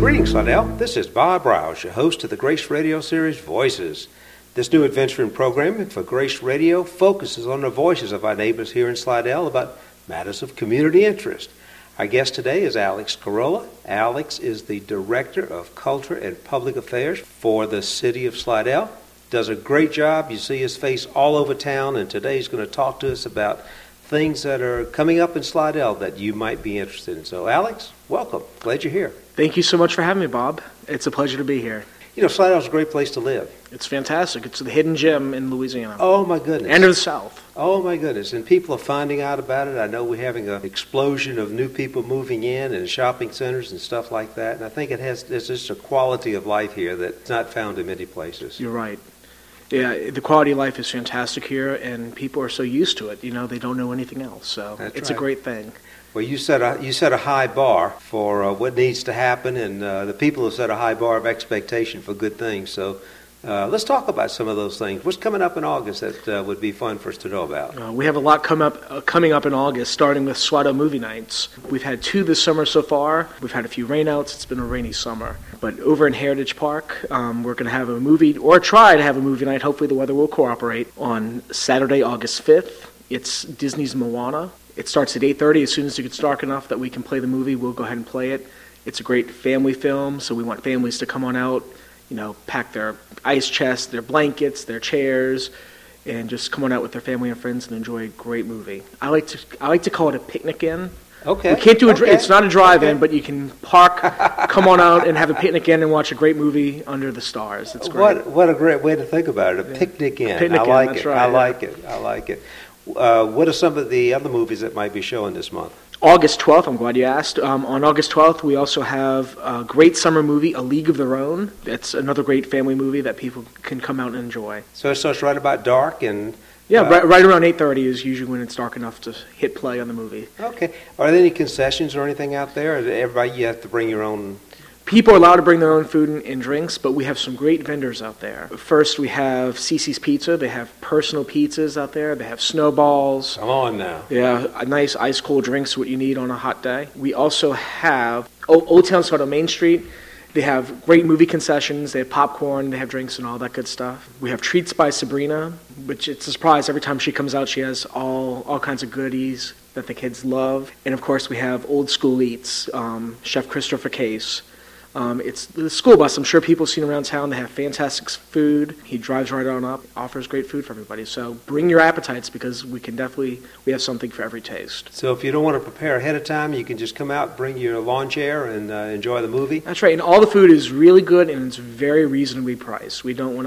Greetings, Slidell. This is Bob Rouse, your host of the Grace Radio series Voices. This new adventure in programming for Grace Radio focuses on the voices of our neighbors here in Slidell about matters of community interest. Our guest today is Alex Carolla. Alex is the Director of Culture and Public Affairs for the City of Slidell. Does a great job. You see his face all over town, and today he's going to talk to us about things that are coming up in Slidell that you might be interested in. So, Alex, welcome. Glad you're here. Thank you so much for having me, Bob. It's a pleasure to be here. You know, Slidell's a great place to live. It's fantastic. It's the hidden gem in Louisiana. Oh, my goodness. And of the South. Oh, my goodness. And people are finding out about it. I know we're having an explosion of new people moving in and shopping centers and stuff like that. And I think there's just a quality of life here that's not found in many places. You're right. Yeah, the quality of life is fantastic here, and people are so used to it. You know, they don't know anything else. So it's a great thing. Well, you set a high bar for what needs to happen, and the people have set a high bar of expectation for good things. So let's talk about some of those things. What's coming up in August that would be fun for us to know about? We have a lot coming up in August, starting with Slidell Movie Nights. We've had 2 this summer so far. We've had a few rainouts. It's been a rainy summer. But over in Heritage Park, we're going to have a movie, or try to have a movie night. Hopefully the weather will cooperate. On Saturday, August 5th, it's Disney's Moana. It starts at 8:30. As soon as it gets dark enough that we can play the movie, we'll go ahead and play it. It's a great family film, so we want families to come on out, you know, pack their ice chests, their blankets, their chairs, and just come on out with their family and friends and enjoy a great movie. I like to call it a picnic-in. Okay. We can't do it's not a drive-in, but you can park, come on out, and have a picnic-in and watch a great movie under the stars. It's great. What a great way to think about it. A picnic-in. I like it. Right, I like it. I like it. What are some of the other movies that might be showing this month? August 12th, I'm glad you asked. On August 12th, we also have a great summer movie, A League of Their Own. That's another great family movie that people can come out and enjoy. So it starts right about dark and... Yeah, right around 8:30 is usually when it's dark enough to hit play on the movie. Okay. Are there any concessions or anything out there? Or everybody, you have to bring your own... People are allowed to bring their own food and drinks, but we have some great vendors out there. First, we have Cece's Pizza. They have personal pizzas out there. They have snowballs. Come on now. Yeah, a nice ice-cold drinks, what you need on a hot day. We also have Old Town Slidell Main Street. They have great movie concessions. They have popcorn. They have drinks and all that good stuff. We have Treats by Sabrina, which it's a surprise. Every time she comes out, she has all kinds of goodies that the kids love. And, of course, we have Old School Eats, Chef Christopher Case. It's the school bus. I'm sure people have seen around town. They have fantastic food. He drives right on up, offers great food for everybody. So bring your appetites because we have something for every taste. So if you don't want to prepare ahead of time, you can just come out, bring your lawn chair, and enjoy the movie? That's right. And all the food is really good, and it's very reasonably priced. We don't want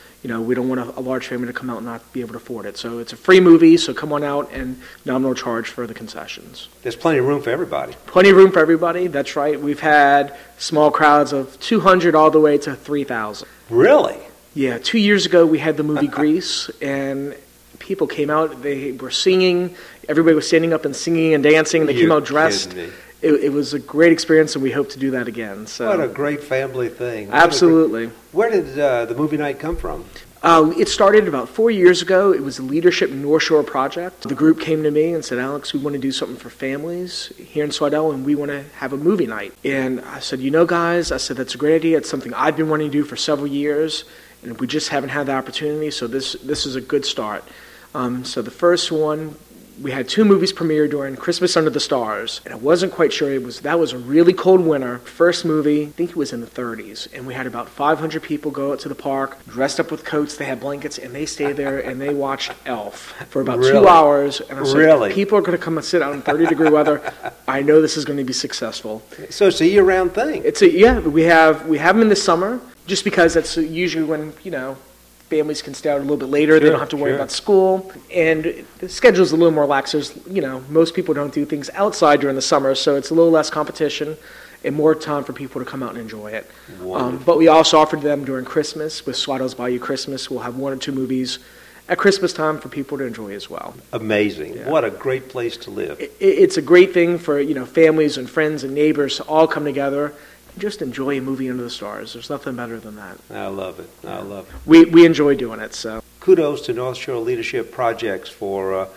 a large family to come out and not be able to afford it. So it's a free movie, so come on out and nominal charge for the concessions. There's plenty of room for everybody. Plenty of room for everybody, that's right. We've had small crowds of 200 all the way to 3,000. Really? Yeah, 2 years ago we had the movie Grease, and people came out, they were singing, everybody was standing up and singing and dancing, they came out dressed. It was a great experience, and we hope to do that again. So. What a great family thing. Absolutely. Where did the movie night come from? It started about 4 years ago. It was the Leadership North Shore Project. The group came to me and said, Alex, we want to do something for families here in Slidell, and we want to have a movie night. And I said, guys, that's a great idea. It's something I've been wanting to do for several years, and we just haven't had the opportunity, so this is a good start. So the first one, we had 2 movies premiere during Christmas Under the Stars, and I wasn't quite sure. That was a really cold winter. First movie, I think it was in the 30s, and we had about 500 people go out to the park, dressed up with coats. They had blankets, and they stayed there, and they watched Elf for about 2 hours. And I said, people are going to come and sit out in 30-degree weather. I know this is going to be successful. So it's a year-round thing. We have them in the summer, just because that's usually when, families can stay out a little bit later. They don't have to worry about school. And the schedule's a little more lax. Most people don't do things outside during the summer, so it's a little less competition and more time for people to come out and enjoy it. But we also offered them during Christmas with Slidell's Bayou Christmas. We'll have 1 or 2 movies at Christmas time for people to enjoy as well. Amazing. Yeah. What a great place to live. It's a great thing for families and friends and neighbors to all come together. Just enjoy a movie under the stars. There's nothing better than that. I love it. I love it. We enjoy doing it. So kudos to North Shore Leadership Projects for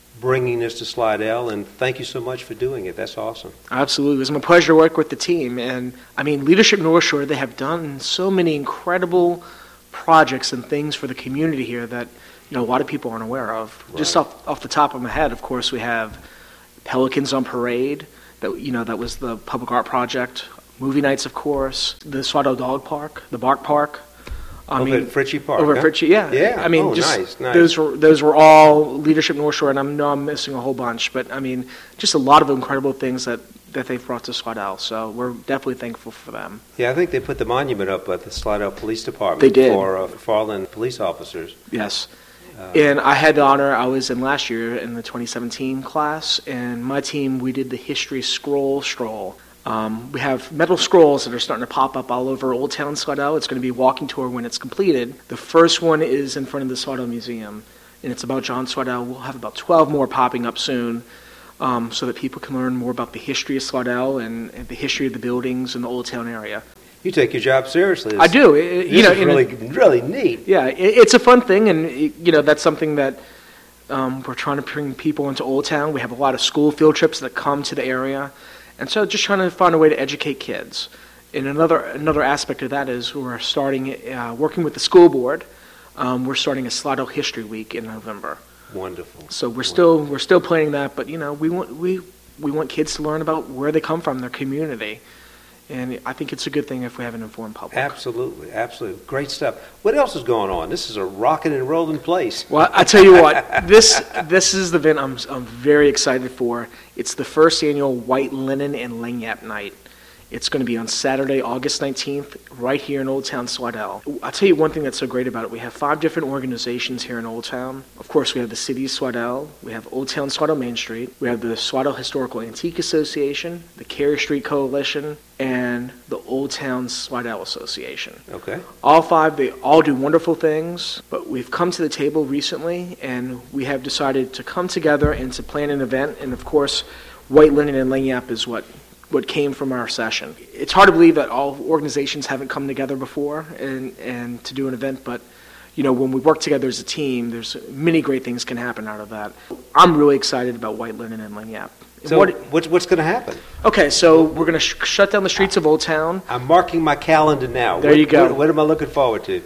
bringing this to Slidell, and thank you so much for doing it. That's awesome. Absolutely. It was my pleasure to work with the team. And, I mean, Leadership North Shore, they have done so many incredible projects and things for the community here that, a lot of people aren't aware of. Right. Just off the top of my head, of course, we have Pelicans on Parade. That was the public art project. Movie nights, of course. The Slidell Dog Park, the Bark Park. Over at Fritchie Park. Over at Fritchie, yeah. Yeah. I mean, nice. Those were all Leadership North Shore, and I know I'm missing a whole bunch, but I mean, just a lot of incredible things that they've brought to Slidell. So we're definitely thankful for them. Yeah, I think they put the monument up at the Slidell Police Department. They did. For fallen police officers. Yes. And I had the honor, I was in last year in the 2017 class, and my team, we did the History Scroll Stroll. We have metal scrolls that are starting to pop up all over Old Town Slidell. It's going to be a walking tour when it's completed. The first one is in front of the Slidell Museum, and it's about John Slidell. We'll have about 12 more popping up soon, so that people can learn more about the history of Slidell and the history of the buildings in the Old Town area. You take your job seriously. I do. This is really neat. Yeah, it's a fun thing, and that's something that we're trying to bring people into Old Town. We have a lot of school field trips that come to the area, and so just trying to find a way to educate kids. And another aspect of that is we're starting working with the school board. We're starting a Slidell History Week in November. Wonderful. So we're still planning that, but we want kids to learn about where they come from, their community. And I think it's a good thing if we have an informed public. Absolutely. Great stuff. What else is going on? This is a rocking and rolling place. Well, I tell you what, this is the event I'm very excited for. It's the first annual White Linen and Lagniappe Night. It's going to be on Saturday, August 19th, right here in Old Town Slidell. I'll tell you one thing that's so great about it. We have 5 different organizations here in Old Town. Of course, we have the City of Slidell. We have Old Town Slidell Main Street. We have the Slidell Historical Antique Association, the Carey Street Coalition, and the Old Town Slidell Association. Okay. All 5, they all do wonderful things, but we've come to the table recently, and we have decided to come together and to plan an event. And, of course, White Linen and Lagniappe is what came from our session. It's hard to believe that all organizations haven't come together before and to do an event, but when we work together as a team, there's many great things can happen out of that. I'm really excited about White Linen and Lagniappe. So what's going to happen? Okay, so we're going to shut down the streets of Old Town. I'm marking my calendar now. There you go. What am I looking forward to?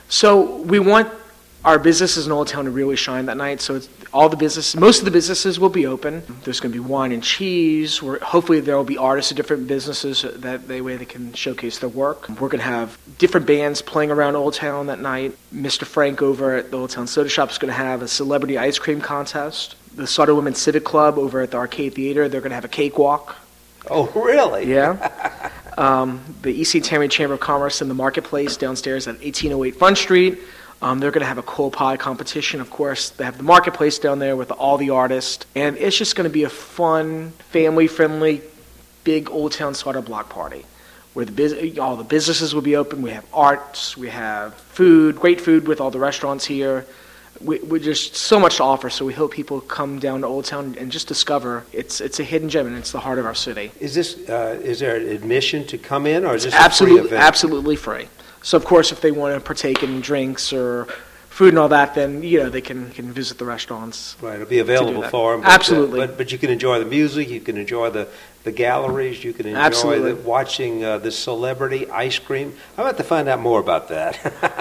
So we want our businesses in Old Town to really shine that night. So most of the businesses will be open. There's going to be wine and cheese. Hopefully there will be artists of different businesses that way they can showcase their work. We're going to have different bands playing around Old Town that night. Mr. Frank over at the Old Town Soda Shop is going to have a celebrity ice cream contest. The Slidell Women's Civic Club over at the Arcade Theater, they're going to have a cakewalk. Oh, really? Yeah. The E.C. Tammy Chamber of Commerce in the marketplace downstairs at 1808 Front Street. They're going to have a coal pie competition. Of course, they have the marketplace down there with all the artists. And it's just going to be a fun, family-friendly, big Old Town Slidell block party where all the businesses will be open. We have arts, we have food, great food with all the restaurants here. We're just so much to offer, so we hope people come down to Old Town and just discover it's a hidden gem and it's the heart of our city. Is there admission to come in, or is this a free event? Absolutely free. So, of course, if they want to partake in drinks or food and all that, then, they can visit the restaurants. Right, it'll be available for them. Absolutely. But you can enjoy the music, you can enjoy the galleries, you can enjoy watching the celebrity ice cream. I'm about to find out more about that.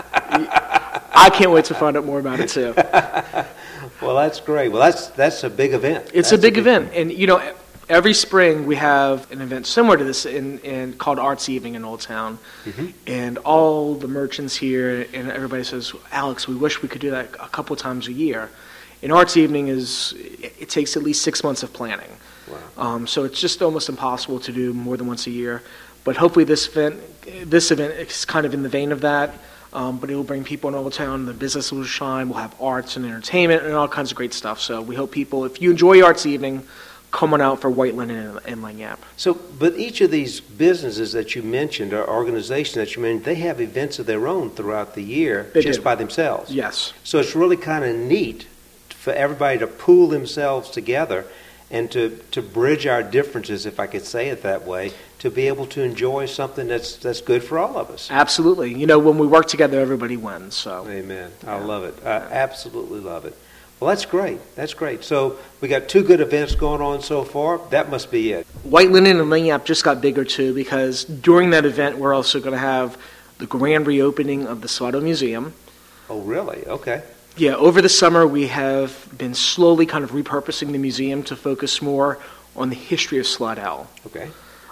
I can't wait to find out more about it, too. Well, that's great. Well, that's a big event. It's a big event. And, every spring we have an event similar to this called Arts Evening in Old Town. Mm-hmm. And all the merchants here and everybody says, Alex, we wish we could do that a couple times a year. And Arts Evening it takes at least 6 months of planning. Wow. So it's just almost impossible to do more than once a year. But hopefully this event is kind of in the vein of that. But it will bring people in Old Town. The business will shine. We'll have arts and entertainment and all kinds of great stuff. So we hope people, if you enjoy Arts Evening, come on out for White Linen and Lagniappe. So, but each of these businesses that you mentioned, or organizations that you mentioned, they have events of their own throughout the year by themselves. Yes. So it's really kind of neat for everybody to pool themselves together and to bridge our differences, if I could say it that way, to be able to enjoy something that's good for all of us. Absolutely. When we work together, everybody wins. So. Amen. I love it. I absolutely love it. Well, that's great. That's great. So we got two good events going on so far. That must be it. White Linen and Lagniappe just got bigger too, because during that event we're also going to have the grand reopening of the Slidell Museum. Oh, really? Okay. Yeah, over the summer we have been slowly kind of repurposing the museum to focus more on the history of Slidell. Okay.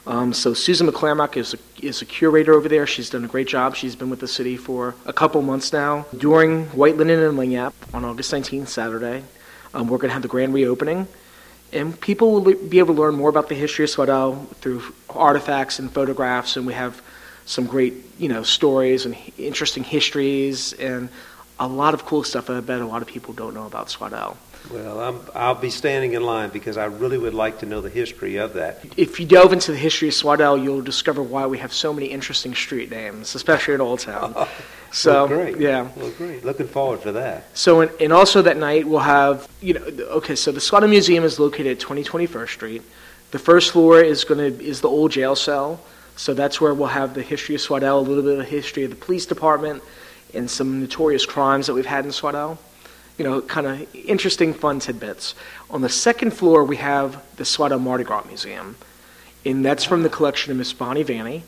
So Susan McClaramock is a curator over there. She's done a great job. She's been with the city for a couple months now. During White Linen and Lagniappe on August 19th, Saturday, we're going to have the grand reopening. And people will be able to learn more about the history of Slidell through artifacts and photographs. And we have some great, stories and interesting histories and a lot of cool stuff that I bet a lot of people don't know about Slidell. Well, I'll be standing in line because I really would like to know the history of that. If you delve into the history of Slidell, you'll discover why we have so many interesting street names, especially in Old Town. So, well, great. Yeah. Well, great. Looking forward to that. So, and also that night we'll have, so the Slidell Museum is located at 2021st Street. The first floor is the old jail cell. So that's where we'll have the history of Slidell, a little bit of the history of the police department, and some notorious crimes that we've had in Slidell. Kind of interesting, fun tidbits. On the second floor, we have the Slidell Mardi Gras Museum, and that's from the collection of Miss Bonnie Vanny.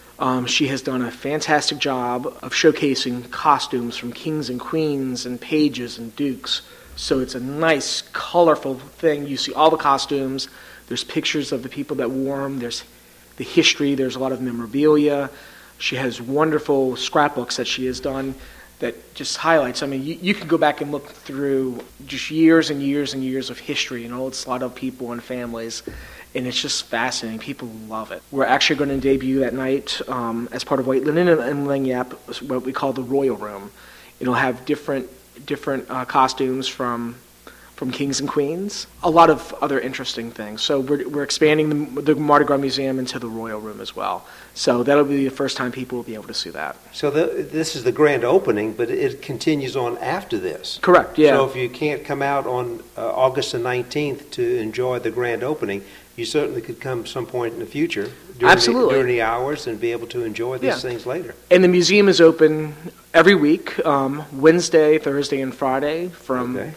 She has done a fantastic job of showcasing costumes from kings and queens and pages and dukes. So it's a nice, colorful thing. You see all the costumes. There's pictures of the people that wore them. There's the history. There's a lot of memorabilia. She has wonderful scrapbooks that she has done that just highlights. I mean, you can go back and look through just years and years and years of history and old Slidell people and families, and it's just fascinating. People love it. We're actually going to debut that night as part of White Linen and Lagniappe, what we call the Royal Room. It'll have different costumes from kings and queens, a lot of other interesting things. So we're expanding the Mardi Gras Museum into the Royal Room as well. So that'll be the first time people will be able to see that. So this is the grand opening, but it continues on after this. Correct, yeah. So if you can't come out on August the 19th to enjoy the grand opening, you certainly could come some point in the future during the hours and be able to enjoy these things later. And the museum is open every week, Wednesday, Thursday, and Friday from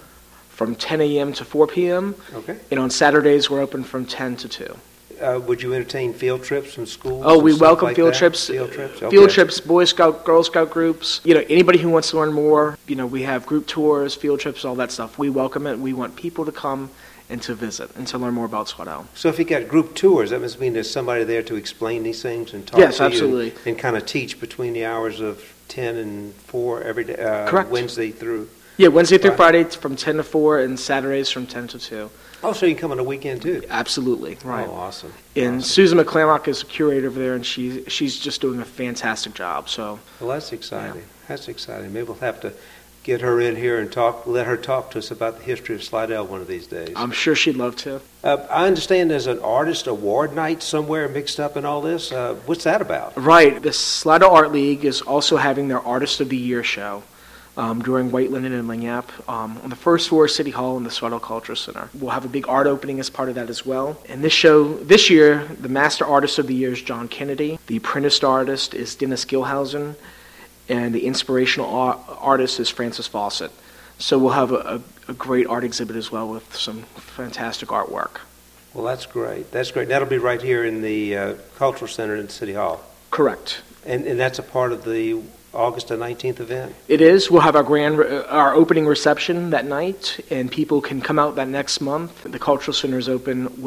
10 a.m. to 4 p.m. Okay. And on Saturdays, we're open from 10 to 2. Would you entertain field trips from schools? Oh, we welcome like field that? trips. Field trips? Okay. Field trips, Boy Scout, Girl Scout groups. Anybody who wants to learn more, we have group tours, field trips, all that stuff. We welcome it. We want people to come and to visit and to learn more about Slidell. So if you got group tours, that must mean there's somebody there to explain these things and talk yes, to absolutely. you and kind of teach between the hours of 10 and 4 every day, Correct. Wednesday through. Yeah, Wednesday through Friday from 10 to 4 and Saturdays from 10 to 2. Oh, so you can come on the weekend too? Absolutely, right. Oh, awesome. And awesome. Susan McClaramock is a curator over there, and she's just doing a fantastic job. So, well, that's exciting. Yeah. That's exciting. Maybe we'll have to get her in here and let her talk to us about the history of Slidell one of these days. I'm sure she'd love to. I understand there's an artist award night somewhere mixed up in all this. What's that about? Right. The Slidell Art League is also having their Artist of the Year show. During White Linen and Lagniappe on the first floor of City Hall in the Slidell Cultural Center. We'll have a big art opening as part of that as well. And this year, the Master Artist of the Year is John Kennedy, the Apprentice Artist is Dennis Gilhausen, and the Inspirational Artist is Francis Fawcett. So we'll have a great art exhibit as well with some fantastic artwork. Well, that's great. That's great. That'll be right here in the Cultural Center in City Hall. Correct. And that's a part of the August the 19th event? It is. We'll have our opening reception that night, and people can come out that next month. The Cultural Center is open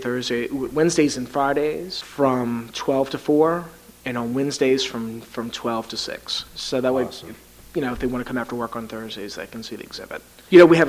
Wednesdays and Fridays from 12 to 4, and on Wednesdays from 12 to 6. So that way, awesome. If they want to come after work on Thursdays, they can see the exhibit. We have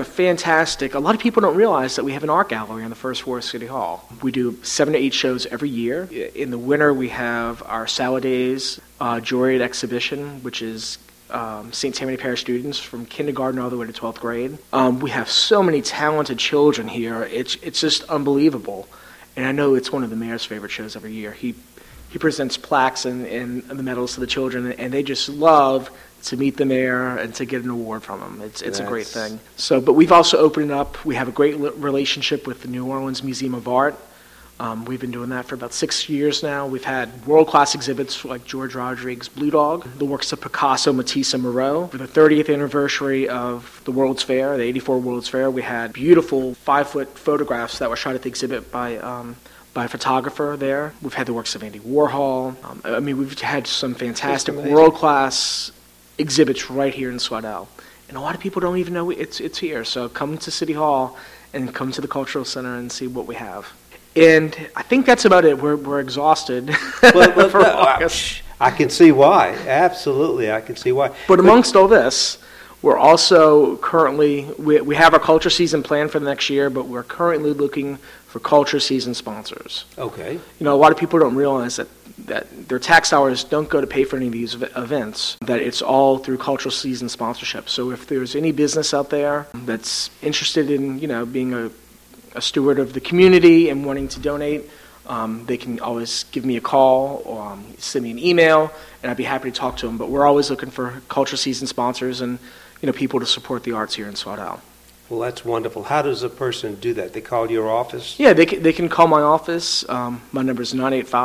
a lot of people don't realize that we have an art gallery on the first floor of City Hall. We do 7 to 8 shows every year. In the winter, we have our Salads Juried exhibition, which is St. Tammany Parish students from kindergarten all the way to 12th grade. We have so many talented children here. It's just unbelievable. And I know it's one of the mayor's favorite shows every year. He presents plaques and the medals to the children, and they just love to meet the mayor and to get an award from him. It's a great thing. So, but we've also opened up. We have a great relationship with the New Orleans Museum of Art. We've been doing that for about 6 years now. We've had world-class exhibits like George Rodrigues' Blue Dog, the works of Picasso, Matisse, and Moreau. For the 30th anniversary of the World's Fair, the 84 World's Fair, we had beautiful 5-foot photographs that were shot at the exhibit by a photographer there. We've had the works of Andy Warhol. We've had some fantastic world-class exhibits right here in Slidell. And a lot of people don't even know it's here. So come to City Hall and come to the Cultural Center and see what we have. And I think that's about it. We're exhausted for August. I can see why. Absolutely, I can see why. But amongst all this, we're also currently, we have our culture season planned for the next year, but we're currently looking for culture season sponsors. Okay. A lot of people don't realize that their tax dollars don't go to pay for any of these events, that it's all through cultural season sponsorship. So if there's any business out there that's interested in, being a steward of the community and wanting to donate, they can always give me a call or send me an email, and I'd be happy to talk to them. But we're always looking for culture season sponsors and people to support the arts here in Slidell. Well, that's wonderful. How does a person do that? They call your office? Yeah, they can call my office. My number is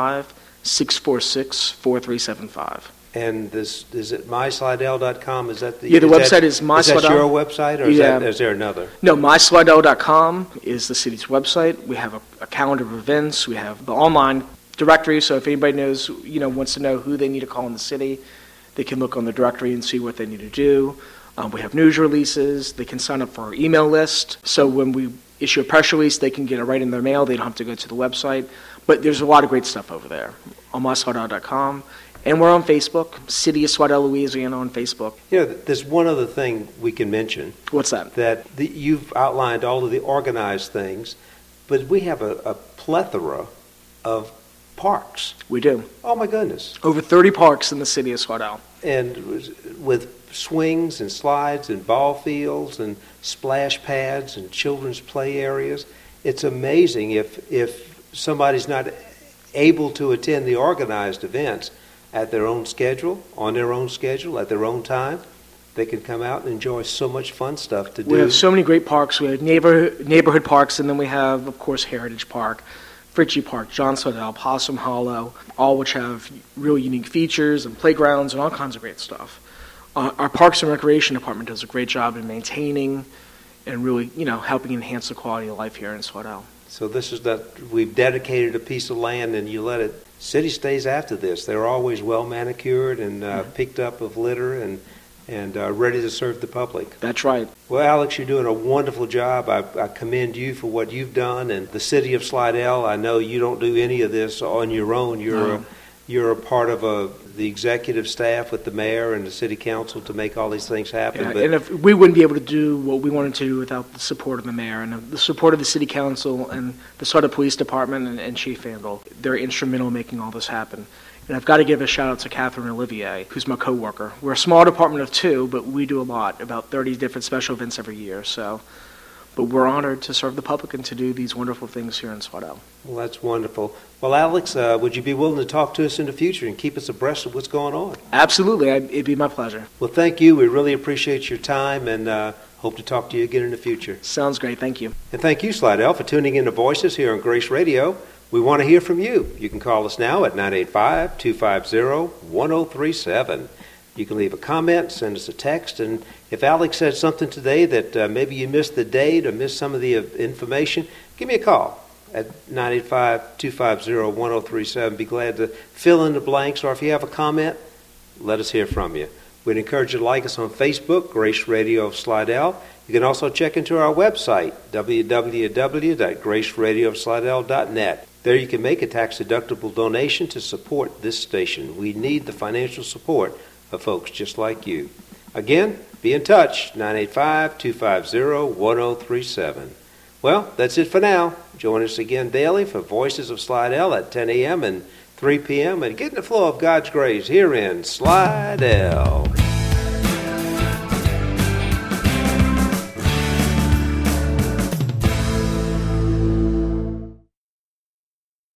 985-646-4375. And is it myslidell.com? Is that the? Yeah, the website is MySlidell. Is that your website, or is there another? No, myslidell.com is the city's website. We have a calendar of events. We have the online directory. So if anybody knows, wants to know who they need to call in the city, they can look on the directory and see what they need to do. We have news releases. They can sign up for our email list. So when we issue a press release, they can get it right in their mail. They don't have to go to the website. But there's a lot of great stuff over there on myslidell.com. And we're on Facebook, City of Slidell, Louisiana on Facebook. There's one other thing we can mention. What's that? You've outlined all of the organized things, but we have a plethora of parks. We do. Oh, my goodness. Over 30 parks in the city of Slidell. And with swings and slides and ball fields and splash pads and children's play areas. It's amazing if somebody's not able to attend the organized events at their own schedule, on their own schedule, at their own time, they can come out and enjoy so much fun stuff to do. We have so many great parks. We have neighborhood parks, and then we have, of course, Heritage Park, Fritchie Park, John Slidell, Possum Hollow, all which have real unique features and playgrounds and all kinds of great stuff. Our Parks and Recreation Department does a great job in maintaining and really, helping enhance the quality of life here in Slidell. So this is we've dedicated a piece of land, and you let it. City stays after this. They're always well manicured and picked up of litter and ready to serve the public. That's right. Well, Alex, you're doing a wonderful job. I commend you for what you've done. And the city of Slidell, I know you don't do any of this on your own. You're a part of the executive staff with the mayor and the city council to make all these things happen. Yeah, and if we wouldn't be able to do what we wanted to do without the support of the mayor and the support of the city council and the Slidell Police Department and Chief Vandal. They're instrumental in making all this happen. And I've got to give a shout out to Catherine Olivier, who's my coworker. We're a small department of 2, but we do a lot, about 30 different special events every year. But we're honored to serve the public and to do these wonderful things here in Slidell. Well, that's wonderful. Well, Alex, would you be willing to talk to us in the future and keep us abreast of what's going on? Absolutely. It'd be my pleasure. Well, thank you. We really appreciate your time and hope to talk to you again in the future. Sounds great. Thank you. And thank you, Slidell, for tuning in to Voices here on Grace Radio. We want to hear from you. You can call us now at 985-250-1037. You can leave a comment, send us a text, and if Alex said something today that maybe you missed the date or missed some of the information, give me a call at 985-250-1037. Be glad to fill in the blanks, or if you have a comment, let us hear from you. We'd encourage you to like us on Facebook, Grace Radio of Slidell. You can also check into our website, www.graceradioofslidell.net. There you can make a tax-deductible donation to support this station. We need the financial support of folks just like you. Again, be in touch, 985-250-1037. Well, that's it for now. Join us again daily for Voices of Slidell at 10 a.m. and 3 p.m. and get in the flow of God's grace here in Slidell.